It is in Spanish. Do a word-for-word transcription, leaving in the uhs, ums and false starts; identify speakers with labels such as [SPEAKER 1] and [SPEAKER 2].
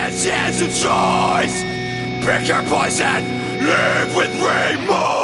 [SPEAKER 1] hands, hands of choice. Pick your poison, live with remorse.